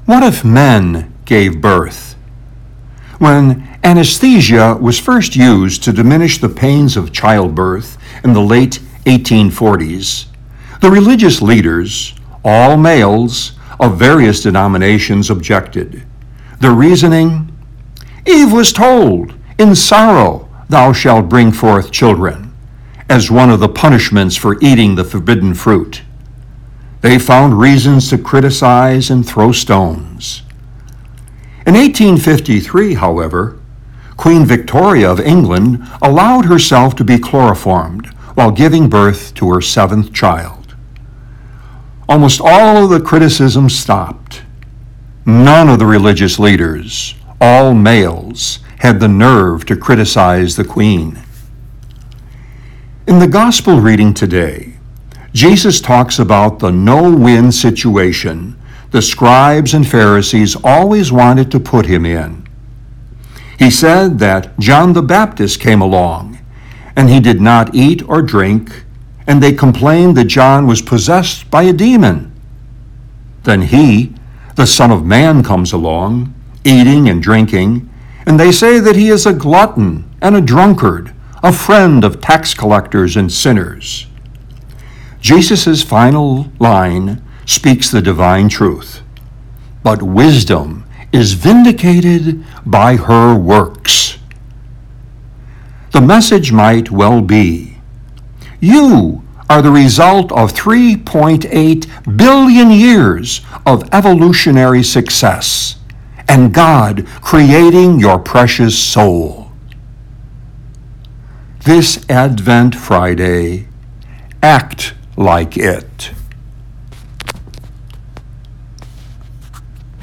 What if men gave birth? When anesthesia was first used to diminish the pains of childbirth in the late 1840s, the religious leaders, all males of various denominations, objected. Their reasoning: Eve was told, "In sorrow thou shalt bring forth children," as one of the punishments for eating the forbidden fruit. They found reasons to criticize and throw stones. In 1853, however, Queen Victoria of England allowed herself to be chloroformed while giving birth to her seventh child. Almost all of the criticism stopped. None of the religious leaders, all males, had the nerve to criticize the Queen. In the gospel reading today, Jesus talks about the no-win situation the scribes and Pharisees always wanted to put him in. He said that John the Baptist came along, and he did not eat or drink, and they complained that John was possessed by a demon. Then he, the Son of Man, comes along, eating and drinking, and they say that he is a glutton and a drunkard, a friend of tax collectors and sinners. Jesus' final line speaks the divine truth. But wisdom is vindicated by her works. The message might well be, you are the result of 3.8 billion years of evolutionary success and God creating your precious soul. This Advent Friday, act like it.